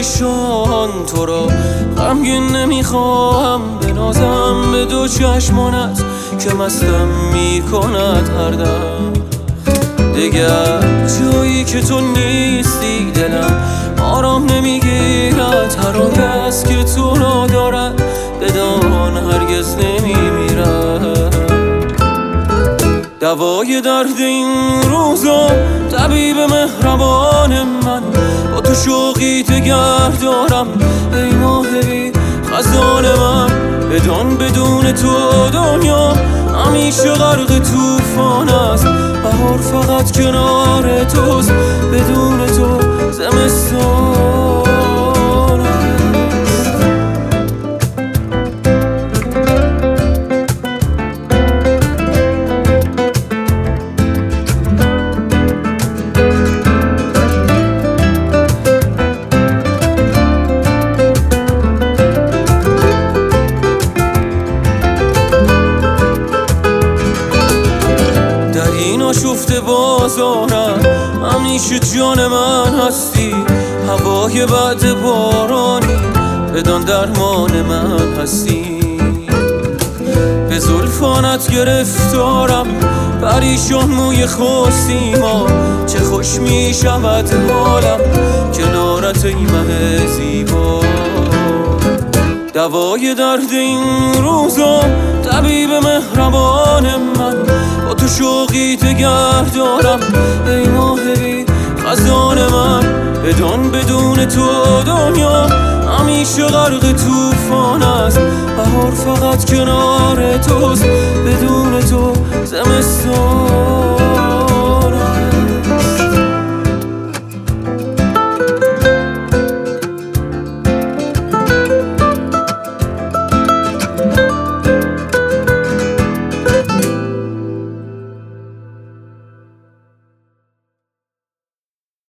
پریشان تو را غمگین نمیخواهم بنازم به دو چشمانت که مستم میکند هر دم. دیگر جایی که تو نیستی دلم آرام نمیگیرد، هر آنکه است که تو را دارد بدان هرگز نمیمیرد. دوای درد این روزا طبیب مهربان من، با تو شوقی دگر دارم ای ماه بی خزان من. بدان بدون تو دنیا همیشه غرق توفان است، بهار فقط کنار توست، بدون تو زمستان است. شفته بازارم همیشه جان من هستی، هوای بعد بارانی بدان درمان من هستی. به زلفانت گرفتارم پریشان موی خستیما، چه خوش می شود حالم کنارت ای مه زیبا. دوای درد این روزا طبیب مهربان من، با تو شوقی دگر دارم ای ماه بی خزان من. بدان بدون تو دنیا همیشه غرق توفان است، بهار فقط کنار توست، بدون تو زمستان.